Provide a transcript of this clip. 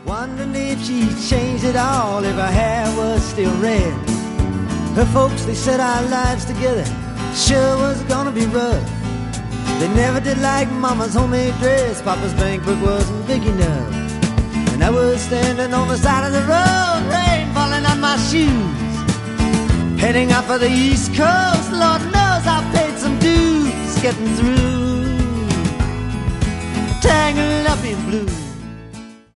Wondering if she'd changed it all, if her hair was still red. Her folks, they said our lives together sure was gonna be rough. They never did like Mama's homemade dress, Papa's bank book wasn't big enough. And I was standing on the side of the road, rain falling on my shoes, heading out for the East Coast. Lord knows I paid some dues getting through, tangled up in blue.